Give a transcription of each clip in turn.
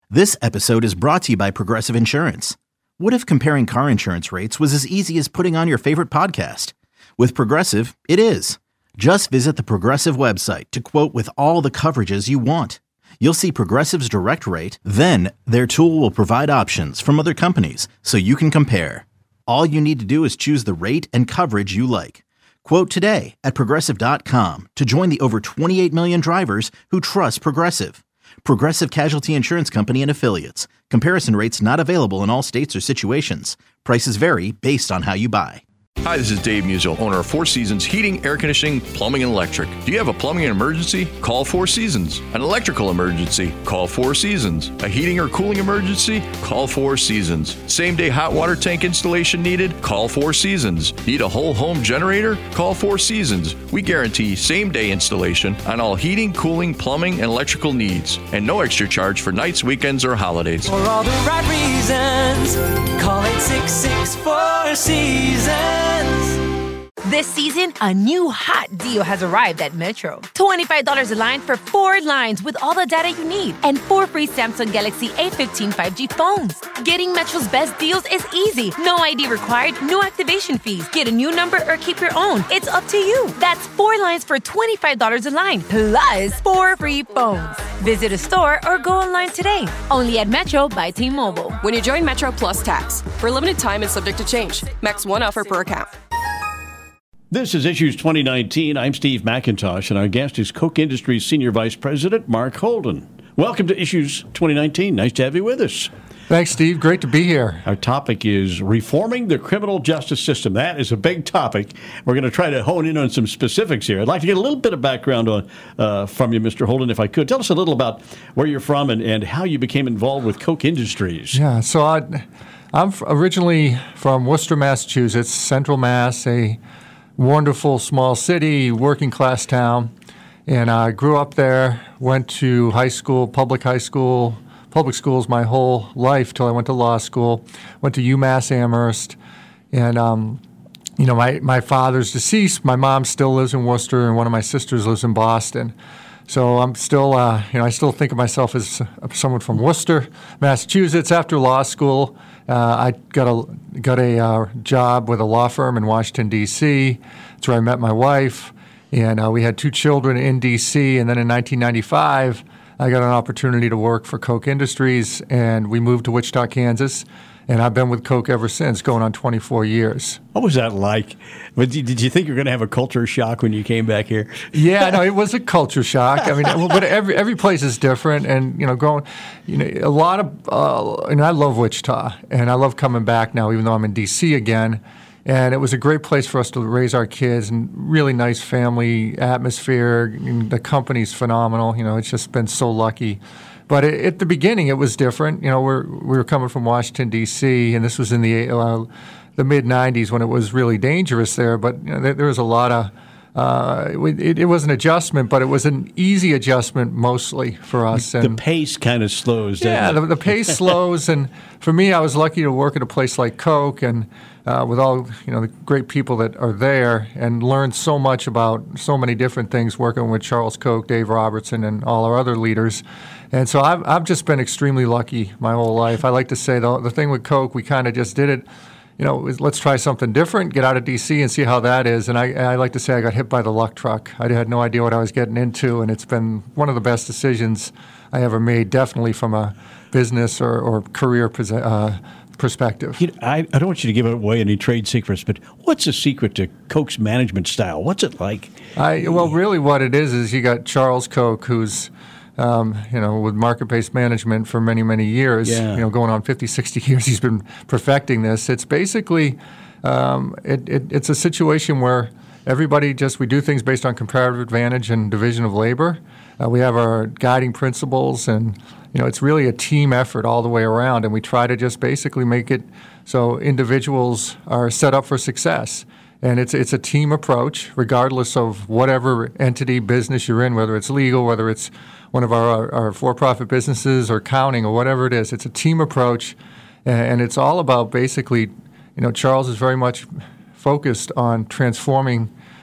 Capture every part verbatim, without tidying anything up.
This episode is brought to you by Progressive Insurance. What if comparing car insurance rates was as easy as putting on your favorite podcast? With Progressive, it is. Just visit the Progressive website to quote with all the coverages you want. You'll see Progressive's direct rate, then their tool will provide options from other companies so you can compare. All you need to do is choose the rate and coverage you like. Quote today at progressive dot com to join the over twenty-eight million drivers who trust Progressive. Progressive Casualty Insurance Company and Affiliates. Comparison rates not available in all states or situations. Prices vary based on how you buy. Hi, this is Dave Musial, owner of Four Seasons Heating, Air Conditioning, Plumbing, and Electric. Do you have a plumbing emergency? Call Four Seasons. An electrical emergency? Call Four Seasons. A heating or cooling emergency? Call Four Seasons. Same-day hot water tank installation needed? Call Four Seasons. Need a whole home generator? Call Four Seasons. We guarantee same-day installation on all heating, cooling, plumbing, and electrical needs. And no extra charge for nights, weekends, or holidays. For all the right reasons, call eight six six, four seasons. This season, a new hot deal has arrived at Metro. twenty-five dollars a line for four lines with all the data you need and four free Samsung Galaxy A fifteen five G phones. Getting Metro's best deals is easy. No I D required, no activation fees. Get a new number or keep your own. It's up to you. That's four lines for twenty-five dollars a line, plus four free phones. Visit a store or go online today. Only at Metro by T-Mobile. When you join Metro Plus Tax, for a limited time and subject to change. Max one offer per account. This is Issues twenty nineteen. I'm Steve McIntosh, and our guest is Koch Industries Senior Vice President Mark Holden. Welcome to Issues twenty nineteen. Nice to have you with us. Thanks, Steve. Great to be here. Our topic is reforming the criminal justice system. That is a big topic. We're going to try to hone in on some specifics here. I'd like to get a little bit of background on uh, from you, Mister Holden, if I could. Tell us a little about where you're from and, and how you became involved with Koch Industries. Yeah, so I, I'm originally from Worcester, Massachusetts, Central Mass, a wonderful small city, working class town. And I grew up there, went to high school, public high school, public schools my whole life till I went to law school. Went to UMass Amherst. And, um, you know, my, my father's deceased. My mom still lives in Worcester, and one of my sisters lives in Boston. So I'm still, uh, you know, I still think of myself as someone from Worcester, Massachusetts. After law school, uh, I got a got a uh, job with a law firm in Washington, D C That's where I met my wife, and uh, we had two children in D C And then in nineteen ninety-five, I got an opportunity to work for Koch Industries, and we moved to Wichita, Kansas. And I've been with Koch ever since, going on twenty-four years. What was that like? Did you think you were going to have a culture shock when you came back here? Yeah, no, it was a culture shock. I mean, but every every place is different, and you know, going, you know, a lot of, uh, and I love Wichita, and I love coming back now, even though I'm in D C again. And it was a great place for us to raise our kids, and really nice family atmosphere. And the company's phenomenal. You know, it's just been so lucky. But it, at the beginning, it was different. You know, we're, we were coming from Washington, D C, and this was in the uh, the mid nineties when it was really dangerous there. But you know, there, there was a lot of uh, it, it was an adjustment, but it was an easy adjustment mostly for us. And the and, pace kind of slows down. Yeah, the, the pace slows, and for me, I was lucky to work at a place like Koch, and uh, with all you know the great people that are there, and learn so much about so many different things. Working with Charles Koch, Dave Robertson, and all our other leaders. And so I've, I've just been extremely lucky my whole life. I like to say the, the thing with Koch, we kind of just did it, you know, let's try something different, get out of D C and see how that is. And I, I like to say I got hit by the luck truck. I had no idea what I was getting into, and it's been one of the best decisions I ever made, definitely from a business or, or career uh, perspective. You know, I, I don't want you to give away any trade secrets, but what's the secret to Koch's management style? What's it like? I, well, really what it is is you got Charles Koch, who's Um, you know, with market-based management for many, many years, yeah. you know, going on fifty, sixty years, he's been perfecting this. It's basically, um, it, it, it's a situation where everybody just, we do things based on comparative advantage and division of labor. Uh, we have our guiding principles, and, you know, it's really a team effort all the way around, and we try to just basically make it so individuals are set up for success. And it's it's a team approach, regardless of whatever entity, business you're in, whether it's legal, whether it's one of our, our for-profit businesses or accounting or whatever it is. It's a team approach, and it's all about basically, you know, Charles is very much focused on transforming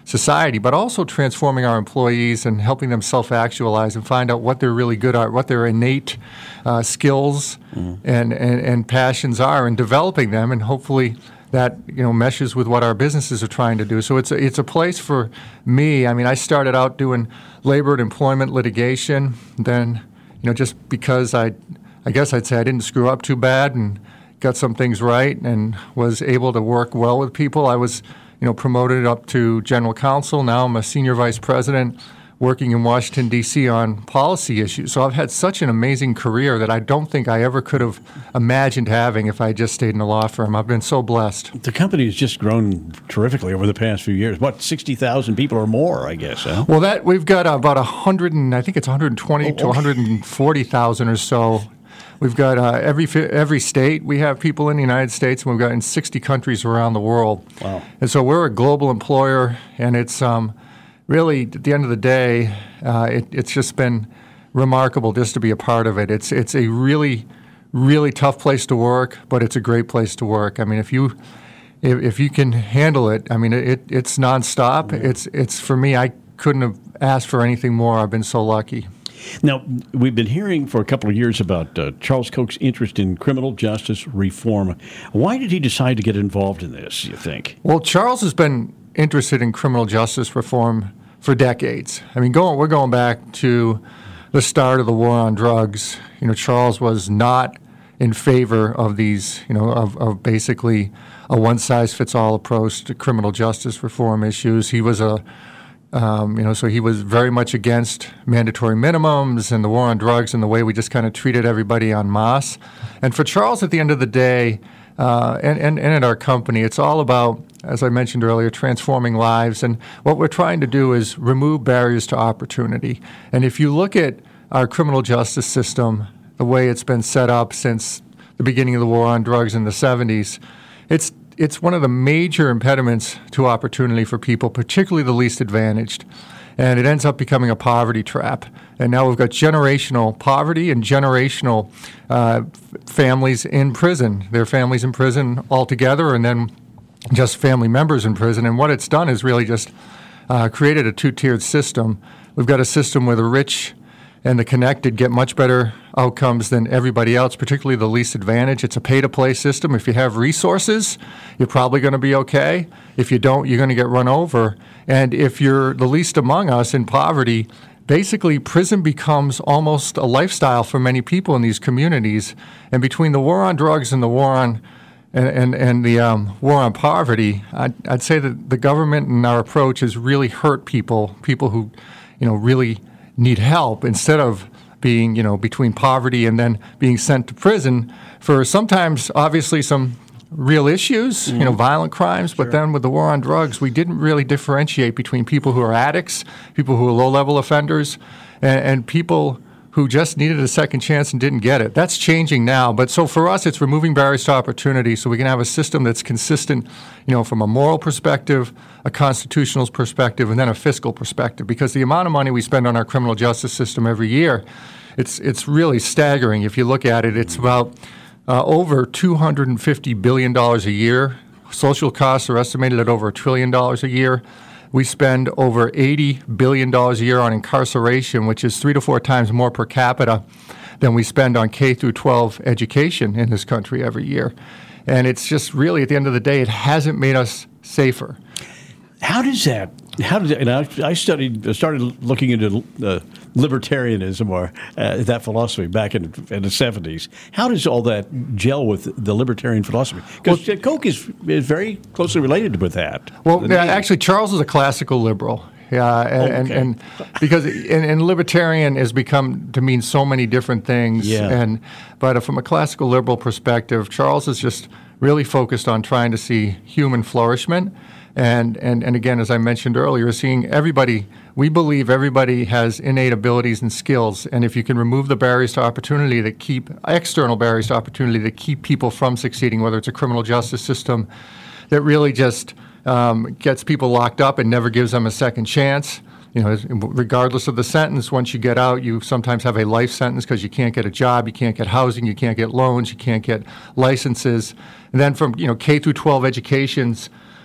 society, but also transforming our employees and helping them self-actualize and find out what they're really good at, what their innate uh, skills mm. and, and, and passions are, and developing them, and hopefully that, you know, meshes with what our businesses are trying to do. So it's a, it's a place for me. I mean, I started out doing labor and employment litigation. Then, you know, just because I, I guess I'd say I didn't screw up too bad and got some things right and was able to work well with people, I was, you know, promoted up to general counsel. Now I'm a senior vice president working in Washington, D C on policy issues. So I've had such an amazing career that I don't think I ever could have imagined having if I just stayed in a law firm. I've been so blessed. The company has just grown terrifically over the past few years. What, sixty thousand people or more, I guess, huh? Well, that we've got about one hundred, and I think it's one hundred twenty oh, to one hundred forty thousand or so. We've got uh, every every state. We have people in the United States, and we've got in sixty countries around the world. Wow. And so we're a global employer, and it's um, really, at the end of the day, uh, it, it's just been remarkable just to be a part of it. It's it's a really, really tough place to work, but it's a great place to work. I mean, if you if, if you can handle it, I mean, it it's nonstop. Mm-hmm. It's it's for me, I couldn't have asked for anything more. I've been so lucky. Now, we've been hearing for a couple of years about uh, Charles Koch's interest in criminal justice reform. Why did he decide to get involved in this, you think? Well, Charles has been interested in criminal justice reform for decades. I mean, going, we're going back to the start of the war on drugs. You know, Charles was not in favor of these, you know, of, of basically a one-size-fits-all approach to criminal justice reform issues. He was a Um, you know, so he was very much against mandatory minimums and the war on drugs and the way we just kind of treated everybody en masse. And for Charles, at the end of the day, uh, and, and, and at our company, it's all about, as I mentioned earlier, transforming lives. And what we're trying to do is remove barriers to opportunity. And if you look at our criminal justice system, the way it's been set up since the beginning of the war on drugs in the seventies, it's It's one of the major impediments to opportunity for people, particularly the least advantaged. And it ends up becoming a poverty trap. And now we've got generational poverty and generational uh, families in prison. Their families in prison altogether, and then just family members in prison. And what it's done is really just uh, created a two-tiered system. We've got a system where the rich and the connected get much better outcomes than everybody else, particularly the least advantaged. It's a pay-to-play system. If you have resources, you're probably going to be okay. If you don't, you're going to get run over. And if you're the least among us in poverty, basically prison becomes almost a lifestyle for many people in these communities. And between the war on drugs and the war on and, and, and the um, war on poverty, I'd, I'd say that the government and our approach has really hurt people, people who, you know, really need help, instead of being, you know, between poverty and then being sent to prison for sometimes, obviously, some real issues, mm-hmm. you know, violent crimes. Sure. But then with the war on drugs, we didn't really differentiate between people who are addicts, people who are low-level offenders, and, and people who just needed a second chance and didn't get it. That's changing now. But so for us, it's removing barriers to opportunity so we can have a system that's consistent, you know, from a moral perspective, a constitutional perspective, and then a fiscal perspective. Because the amount of money we spend on our criminal justice system every year, it's it's really staggering. If you look at it, it's about uh, over two hundred fifty billion dollars a year. Social costs are estimated at over a trillion dollars a year. We spend over eighty billion dollars a year on incarceration, which is three to four times more per capita than we spend on K through twelve education in this country every year. And it's just really, at the end of the day, it hasn't made us safer. How does that, how does that, and I, I studied, started looking into uh, libertarianism or uh, that philosophy back in, in the seventies. How does all that gel with the libertarian philosophy? Because well, Koch is, is very closely related with that. Well, yeah, actually, Charles is a classical liberal. Yeah, and, okay. and, and because and, and libertarian has become to mean so many different things. Yeah. And but from a classical liberal perspective, Charles is just really focused on trying to see human flourishment. And, and and again, as I mentioned earlier, seeing everybody, we believe everybody has innate abilities and skills. And if you can remove the barriers to opportunity that keep, external barriers to opportunity that keep people from succeeding, whether it's a criminal justice system that really just um, gets people locked up and never gives them a second chance. You know, regardless of the sentence, once you get out, you sometimes have a life sentence because you can't get a job, you can't get housing, you can't get loans, you can't get licenses. And then from, you know, K through twelve educations,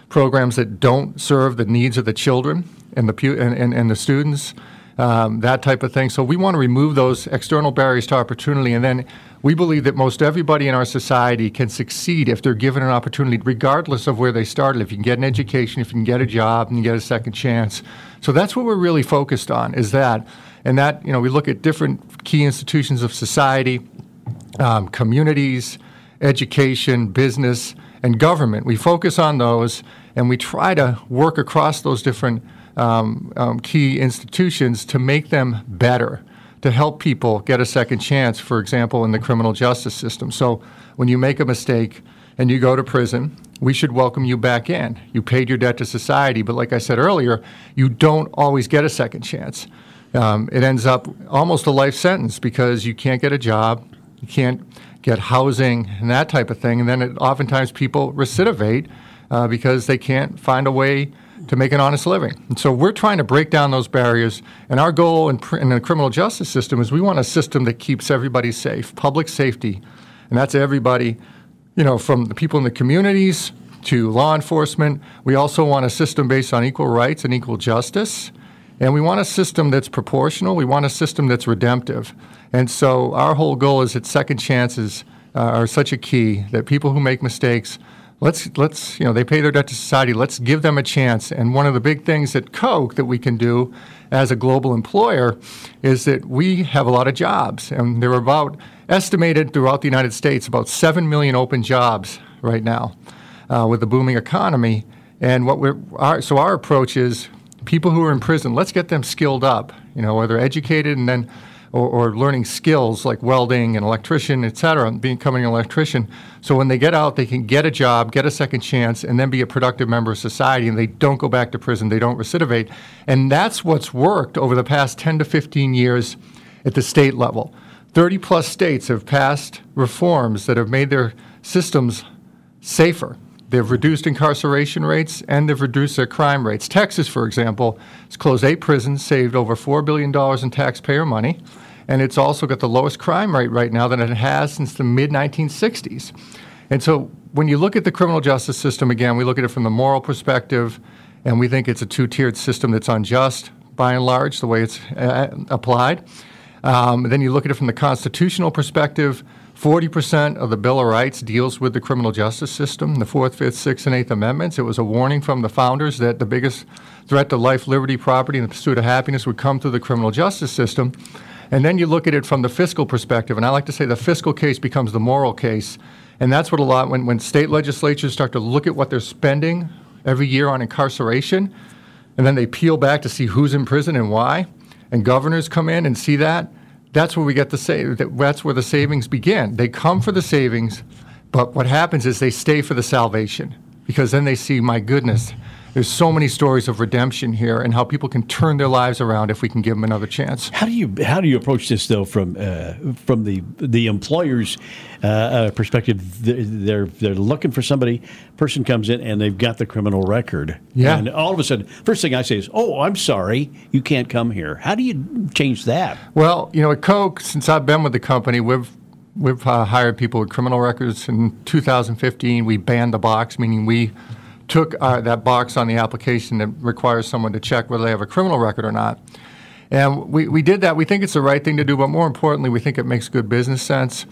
programs that don't serve the needs of the children and the pu- and, and, and the students, um, that type of thing. So we want to remove those external barriers to opportunity, and then we believe that most everybody in our society can succeed if they're given an opportunity, regardless of where they started. If you can get an education, if you can get a job, and you get a second chance. So that's what we're really focused on, is that. And that, you know, we look at different key institutions of society, um, communities, education, business, and government. We focus on those, and we try to work across those different um, um, key institutions to make them better, to help people get a second chance, for example, in the criminal justice system. So when you make a mistake and you go to prison, we should welcome you back in. You paid your debt to society, but like I said earlier, you don't always get a second chance. Um, it ends up almost a life sentence because you can't get a job, you can't get housing and that type of thing, and then it, oftentimes people recidivate uh, because they can't find a way to make an honest living. And so we're trying to break down those barriers, and our goal in, pr- in the criminal justice system is we want a system that keeps everybody safe, public safety, and that's everybody, you know, from the people in the communities to law enforcement. We also want a system based on equal rights and equal justice. And we want a system that's proportional. We want a system that's redemptive. And so our whole goal is that second chances uh, are such a key that people who make mistakes, let's, let's, you know, they pay their debt to society. Let's give them a chance. And one of the big things at Coke that we can do as a global employer is that we have a lot of jobs. And there are about, estimated throughout the United States, about seven million open jobs right now uh, with the booming economy. And what we're, our, so our approach is, people who are in prison, let's get them skilled up, you know, whether educated and then, or, or learning skills like welding and electrician, et cetera, becoming an electrician. So when they get out, they can get a job, get a second chance, and then be a productive member of society, and they don't go back to prison, they don't recidivate. And that's what's worked over the past ten to fifteen years at the state level. thirty plus states have passed reforms that have made their systems safer. They've reduced incarceration rates, and they've reduced their crime rates. Texas, for example, has closed eight prisons, saved over four billion dollars in taxpayer money, and it's also got the lowest crime rate right now than it has since the mid nineteen sixties. And so when you look at the criminal justice system, again, we look at it from the moral perspective, and we think it's a two-tiered system that's unjust, by and large, the way it's uh, applied. Um, then you look at it from the constitutional perspective. forty percent of the Bill of Rights deals with the criminal justice system, the Fourth, Fifth, Sixth, and Eighth Amendments. It was a warning from the founders that the biggest threat to life, liberty, property, and the pursuit of happiness would come through the criminal justice system. And then you look at it from the fiscal perspective, and I like to say the fiscal case becomes the moral case. And that's what a lot, when, when state legislatures start to look at what they're spending every year on incarceration, and then they peel back to see who's in prison and why, and governors come in and see that, that's where we get the save. That's where the savings begin. They come for the savings, but what happens is they stay for the salvation, because then they see, my goodness, there's so many stories of redemption here, and how people can turn their lives around if we can give them another chance. How do you how do you approach this though from uh, from the the employer's uh, uh, perspective? They're they're looking for somebody. Person comes in and they've got the criminal record. Yeah. And all of a sudden, first thing I say is, "Oh, I'm sorry, you can't come here." How do you change that? Well, you know, at Coke, since I've been with the company, we've we've uh, hired people with criminal records. In two thousand fifteen, we banned the box, meaning we took uh, that box on the application that requires someone to check whether they have a criminal record or not. And we, we did that. We think it's the right thing to do, but more importantly, we think it makes good business sense.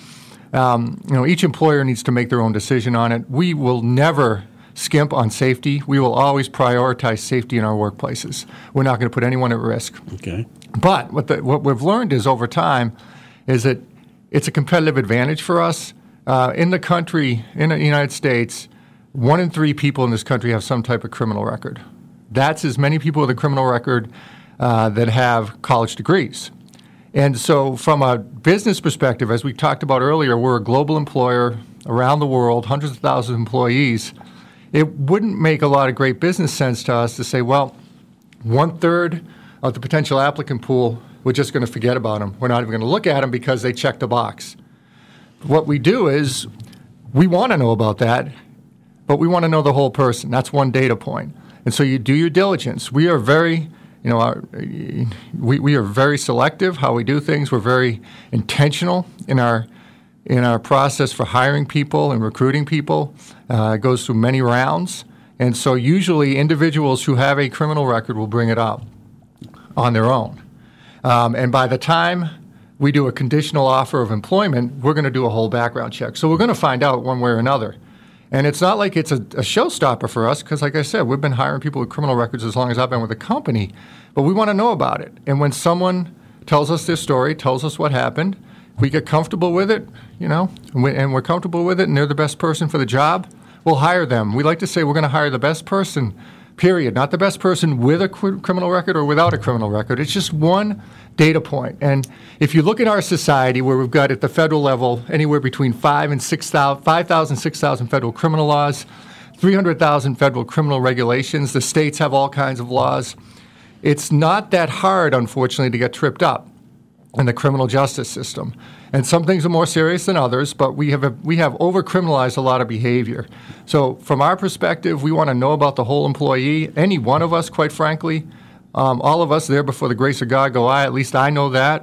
Um, you know, each employer needs to make their own decision on it. We will never skimp on safety. We will always prioritize safety in our workplaces. We're not going to put anyone at risk. Okay. But what, the, what we've learned is over time is that it's a competitive advantage for us. Uh, in the country, in the United States, one in three people in this country have some type of criminal record. That's as many people with a criminal record uh, that have college degrees. And so from a business perspective, as we talked about earlier, we're a global employer around the world, hundreds of thousands of employees. It wouldn't make a lot of great business sense to us to say, well, one-third of the potential applicant pool, we're just going to forget about them. We're not even going to look at them because they checked a box. What we do is we want to know about that, but we want to know the whole person. That's one data point. And so you do your diligence. We are very, you know, our, we, we are very selective how we do things. We're very intentional in our in our process for hiring people and recruiting people. Uh, it goes through many rounds. And so usually individuals who have a criminal record will bring it up on their own. Um, and by the time we do a conditional offer of employment, we're going to do a whole background check. So we're going to find out one way or another. And it's not like it's a, a showstopper for us because, like I said, we've been hiring people with criminal records as long as I've been with the company. But we want to know about it. And when someone tells us their story, tells us what happened, we get comfortable with it, you know, and, we, and we're comfortable with it, and they're the best person for the job, we'll hire them. We like to say we're going to hire the best person, period. Not the best person with a cr- criminal record or without a criminal record. It's just one data point. And if you look at our society, where we've got at the federal level anywhere between five and six thousand, five thousand, six thousand federal criminal laws, three hundred thousand federal criminal regulations. The states have all kinds of laws. It's not that hard, unfortunately, to get tripped up in the criminal justice system. And some things are more serious than others, but we have we have over-criminalized a lot of behavior. So from our perspective, we want to know about the whole employee, any one of us, quite frankly. Um, all of us there before the grace of God go I, at least I know that,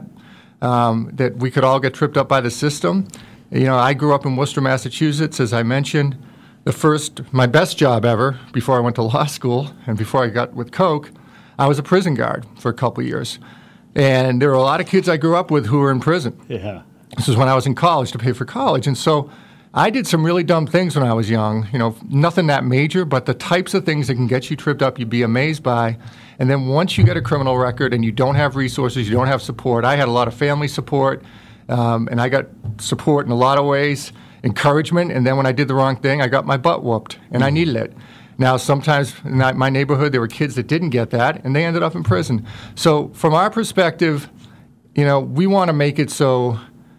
um, that we could all get tripped up by the system. You know, I grew up in Worcester, Massachusetts, as I mentioned. The first, my best job ever, before I went to law school and before I got with Coke, I was a prison guard for a couple of years. And there were a lot of kids I grew up with who were in prison. Yeah. This is when I was in college to pay for college. And so I did some really dumb things when I was young. You know, nothing that major, but the types of things that can get you tripped up, you'd be amazed by. And then once you get a criminal record and you don't have resources, you don't have support. I had a lot of family support, um, and I got support in a lot of ways, encouragement. And then when I did the wrong thing, I got my butt whooped, and I needed it. Now, sometimes in my neighborhood, there were kids that didn't get that, and they ended up in prison. So from our perspective, you know, we want to make it so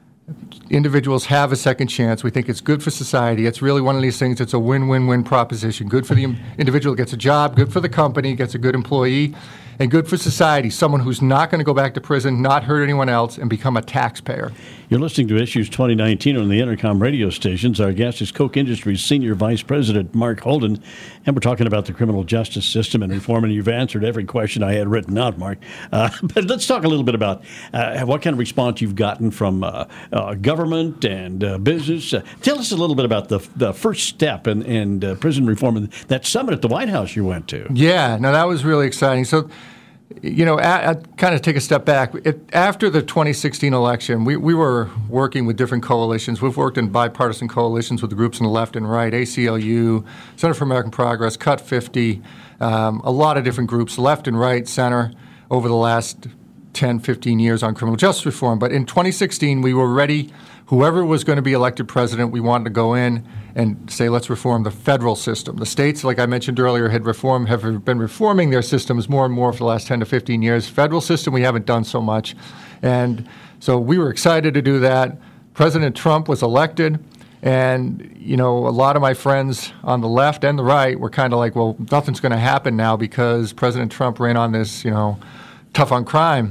individuals have a second chance. We think it's good for society. It's really one of these things, it's a win-win-win proposition. Good for the individual, gets a job, good for the company, gets a good employee, and good for society, someone who's not going to go back to prison, not hurt anyone else, and become a taxpayer. You're listening to Issues twenty nineteen on the Intercom radio stations. Our guest is Koch Industries Senior Vice President Mark Holden, and we're talking about the criminal justice system and reform, and you've answered every question I had written out, Mark. Uh, but let's talk a little bit about uh, what kind of response you've gotten from uh, uh, government and uh, business. Uh, tell us a little bit about the the first step in, in uh, prison reform and that summit at the White House you went to. Yeah, no, that was really exciting. So, you know, I, I kind of take a step back. It, after the twenty sixteen election, we, we were working with different coalitions. We've worked in bipartisan coalitions with the groups on the left and right, A C L U, Center for American Progress, Cut fifty, um, a lot of different groups, left and right, center, over the last ten, fifteen years on criminal justice reform. But in twenty sixteen, we were ready. Whoever was going to be elected president, we wanted to go in and say, let's reform the federal system. The states, like I mentioned earlier, had reformed, have been reforming their systems more and more for the last ten to fifteen years. Federal system, we haven't done so much. And so we were excited to do that. President Trump was elected. And, you know, a lot of my friends on the left and the right were kind of like, well, nothing's going to happen now because President Trump ran on this, you know, tough on crime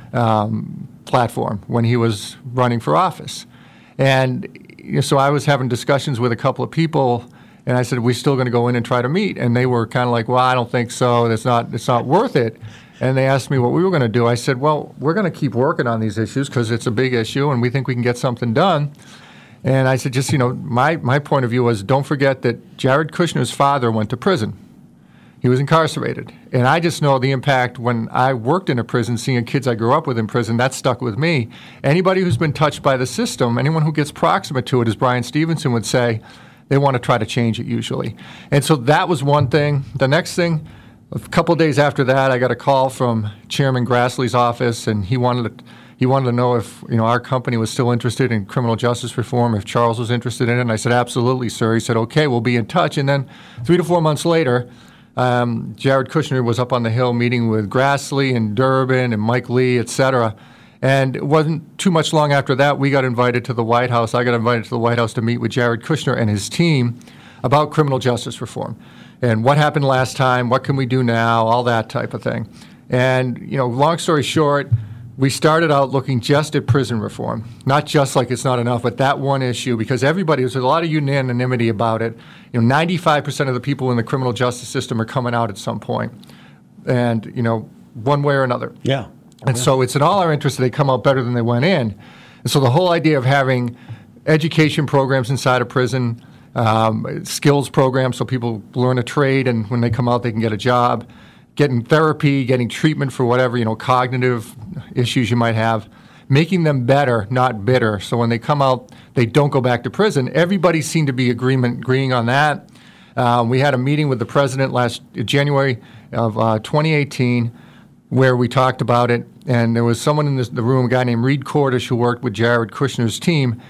um, platform when he was running for office. And you know, so I was having discussions with a couple of people, and I said, "We're still going to go in and try to meet." And they were kind of like, "Well, I don't think so. It's not. It's not worth it." And they asked me what we were going to do. I said, "Well, we're going to keep working on these issues because it's a big issue, and we think we can get something done." And I said, "Just you know, my my point of view was, don't forget that Jared Kushner's father went to prison. He was incarcerated. And I just know the impact when I worked in a prison, seeing kids I grew up with in prison, that stuck with me. Anybody who's been touched by the system, anyone who gets proximate to it, as Brian Stevenson would say, they want to try to change it usually." And so that was one thing. The next thing, a couple of days after that, I got a call from Chairman Grassley's office, and he wanted to, he wanted to know if you know our company was still interested in criminal justice reform, if Charles was interested in it. And I said, "Absolutely, sir." He said, "Okay, we'll be in touch." And then three to four months later, Um, Jared Kushner was up on the Hill meeting with Grassley and Durbin and Mike Lee, et cetera. And it wasn't too much long after that, we got invited to the White House. I got invited to the White House to meet with Jared Kushner and his team about criminal justice reform. And what happened last time, what can we do now, all that type of thing. And, you know, long story short, we started out looking just at prison reform, not just like it's not enough, but that one issue, because everybody, there's a lot of unanimity about it. You know, ninety-five percent of the people in the criminal justice system are coming out at some point, and, you know, one way or another. Yeah. And yeah. so it's in all our interest that they come out better than they went in. And so the whole idea of having education programs inside of prison, um, skills programs so people learn a trade, and when they come out, they can get a job, getting therapy, getting treatment for whatever, you know, cognitive issues you might have, making them better, not bitter. So when they come out, they don't go back to prison. Everybody seemed to be agreement, agreeing on that. Um, we had a meeting with the president last January of uh, twenty eighteen where we talked about it, and there was someone in this, the room, a guy named Reed Cordish, who worked with Jared Kushner's team,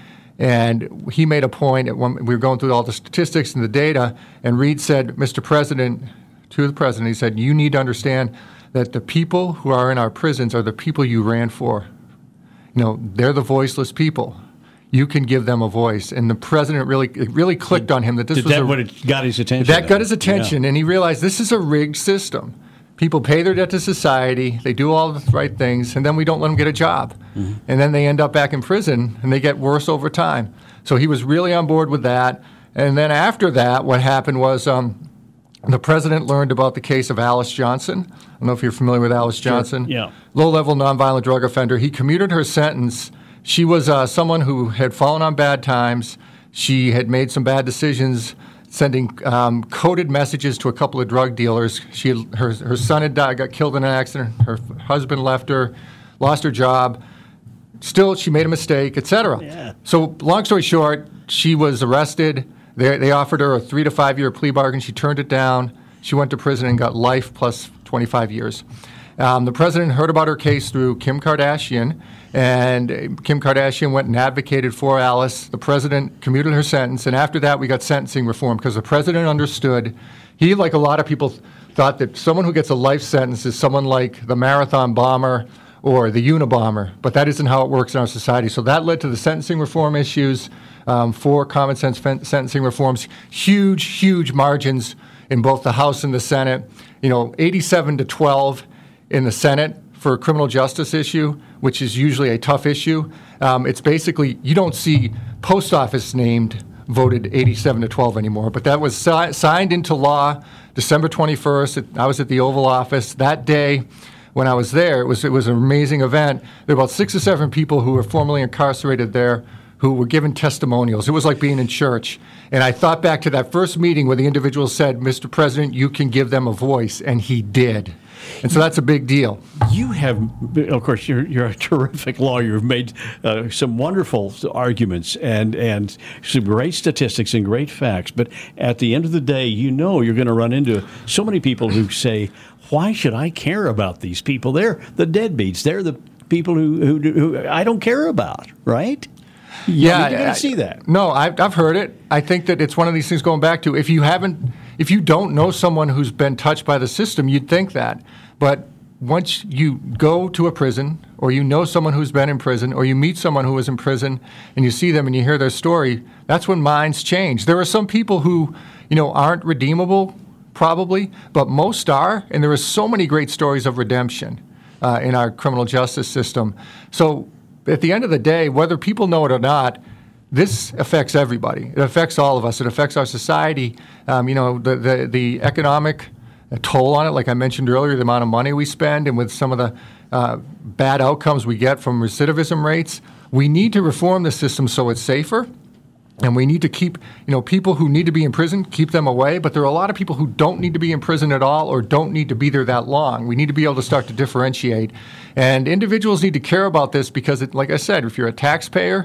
and he made a point, at one, we were going through all the statistics and the data, and Reed said, Mister President, to the president, he said, you need to understand that the people who are in our prisons are the people you ran for. You know, they're the voiceless people. You can give them a voice. And the president really, it really clicked did, on him that this did was that a, what it got his attention. That though. got his attention, yeah. and he realized this is a rigged system. People pay their debt to society, they do all the right things, and then we don't let them get a job. Mm-hmm. And then they end up back in prison, and they get worse over time. So he was really on board with that. And then after that, what happened was um, the president learned about the case of Alice Johnson. I don't know if you're familiar with Alice Johnson. Sure. Yeah. Low-level nonviolent drug offender. He commuted her sentence. She was uh, someone who had fallen on bad times. She had made some bad decisions, sending um, coded messages to a couple of drug dealers. She, had, her, her son had died, got killed in an accident. Her husband left her, lost her job. Still, she made a mistake, et cetera. Yeah. So, long story short, she was arrested. They, they offered her a three to five year plea bargain. She turned it down. She went to prison and got life plus twenty-five years. Um, the president heard about her case through Kim Kardashian, and Kim Kardashian went and advocated for Alice. The president commuted her sentence, and after that, we got sentencing reform because the president understood. He, like a lot of people, thought that someone who gets a life sentence is someone like the marathon bomber or the Unabomber, but that isn't how it works in our society. So that led to the sentencing reform issues, um, for common sense fen- sentencing reforms, huge, huge margins in both the House and the Senate. You know, eighty-seven to twelve in the Senate for a criminal justice issue, which is usually a tough issue. Um, it's basically, you don't see post office named voted eighty-seven to twelve anymore, but that was si- signed into law December twenty-first. I was at the Oval Office that day. When I was there, it was it was an amazing event. There were about six or seven people who were formerly incarcerated there who were given testimonials. It was like being in church. And I thought back to that first meeting where the individual said, Mister President, you can give them a voice, and he did. And so that's a big deal. You have, of course, you're you're a terrific lawyer. You've made uh, some wonderful arguments and, and some great statistics and great facts. But at the end of the day, you know you're going to run into so many people who say, why should I care about these people? They're the deadbeats. They're the people who, who, who I don't care about, right? Yeah, you're going I- to see that. No, I've, I've heard it. I think that it's one of these things going back to if you haven't, if you don't know someone who's been touched by the system, you'd think that. But once you go to a prison, or you know someone who's been in prison, or you meet someone who was in prison, and you see them and you hear their story, that's when minds change. There are some people who, you know, aren't redeemable, probably, but most are, and there are so many great stories of redemption uh, in our criminal justice system. So at the end of the day, whether people know it or not, this affects everybody. It affects all of us. It affects our society. Um, you know, the, the, the economic toll on it, like I mentioned earlier, the amount of money we spend, and with some of the uh, bad outcomes we get from recidivism rates, we need to reform the system so it's safer. And we need to keep, you know, people who need to be in prison, keep them away. But there are a lot of people who don't need to be in prison at all or don't need to be there that long. We need to be able to start to differentiate. And individuals need to care about this because, it, like I said, if you're a taxpayer,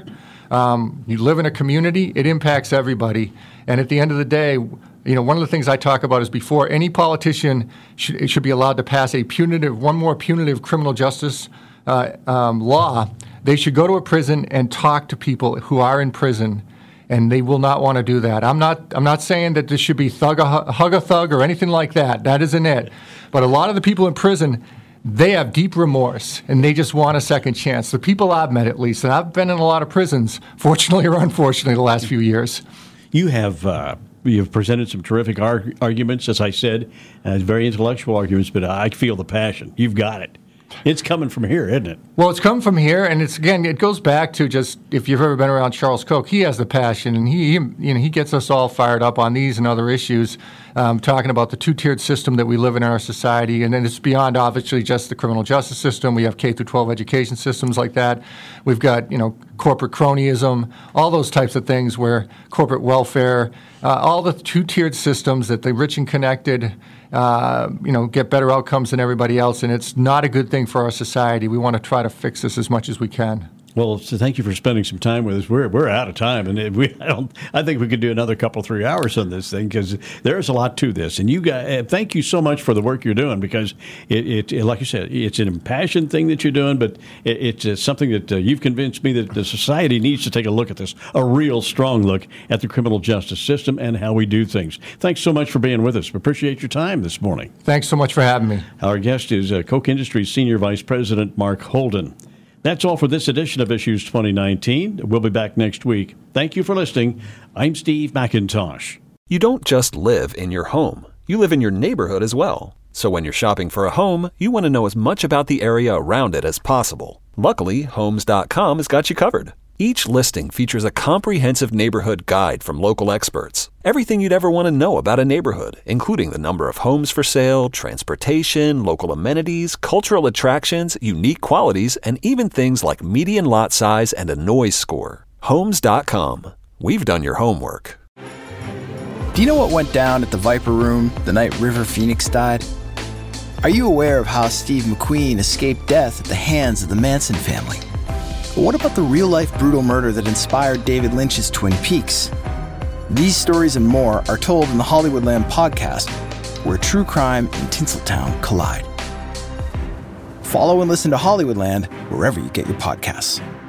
um, you live in a community, it impacts everybody. And at the end of the day, you know, one of the things I talk about is before any politician should, should be allowed to pass a punitive, one more punitive criminal justice uh, um, law, they should go to a prison and talk to people who are in prison. And they will not want to do that. I'm not. I'm not saying that this should be thug a hug a thug or anything like that. That isn't it. But a lot of the people in prison, they have deep remorse and they just want a second chance. The people I've met, at least, and I've been in a lot of prisons, fortunately or unfortunately, the last few years. You have uh, you have presented some terrific arg- arguments, as I said, uh, very intellectual arguments. But I feel the passion. You've got it. It's coming from here, isn't it? Well, it's come from here, and it's again, it goes back to just if you've ever been around Charles Koch, he has the passion, and he, he you know, he gets us all fired up on these and other issues, um, talking about the two-tiered system that we live in our society, and then it's beyond obviously just the criminal justice system. We have K through twelve education systems like that. We've got you know corporate cronyism, all those types of things where corporate welfare, uh, all the two-tiered systems that the rich and connected. Uh, you know, get better outcomes than everybody else, and it's not a good thing for our society. We want to try to fix this as much as we can. Well, so thank you for spending some time with us. We're we're out of time, and we I don't I think we could do another couple three hours on this thing because there's a lot to this. And you guys, thank you so much for the work you're doing because it, it like you said, it's an impassioned thing that you're doing, but it, it's something that uh, you've convinced me that the society needs to take a look at this, a real strong look at the criminal justice system and how we do things. Thanks so much for being with us. We appreciate your time this morning. Thanks so much for having me. Our guest is uh, Koch Industries Senior Vice President Mark Holden. That's all for this edition of Issues twenty nineteen. We'll be back next week. Thank you for listening. I'm Steve McIntosh. You don't just live in your home. You live in your neighborhood as well. So when you're shopping for a home, you want to know as much about the area around it as possible. Luckily, Homes dot com has got you covered. Each listing features a comprehensive neighborhood guide from local experts. Everything you'd ever want to know about a neighborhood, including the number of homes for sale, transportation, local amenities, cultural attractions, unique qualities, and even things like median lot size and a noise score. Homes dot com. We've done your homework. Do you know what went down at the Viper Room the night River Phoenix died? Are you aware of how Steve McQueen escaped death at the hands of the Manson family? But what about the real-life brutal murder that inspired David Lynch's Twin Peaks? These stories and more are told in the Hollywoodland podcast, where true crime and Tinseltown collide. Follow and listen to Hollywoodland wherever you get your podcasts.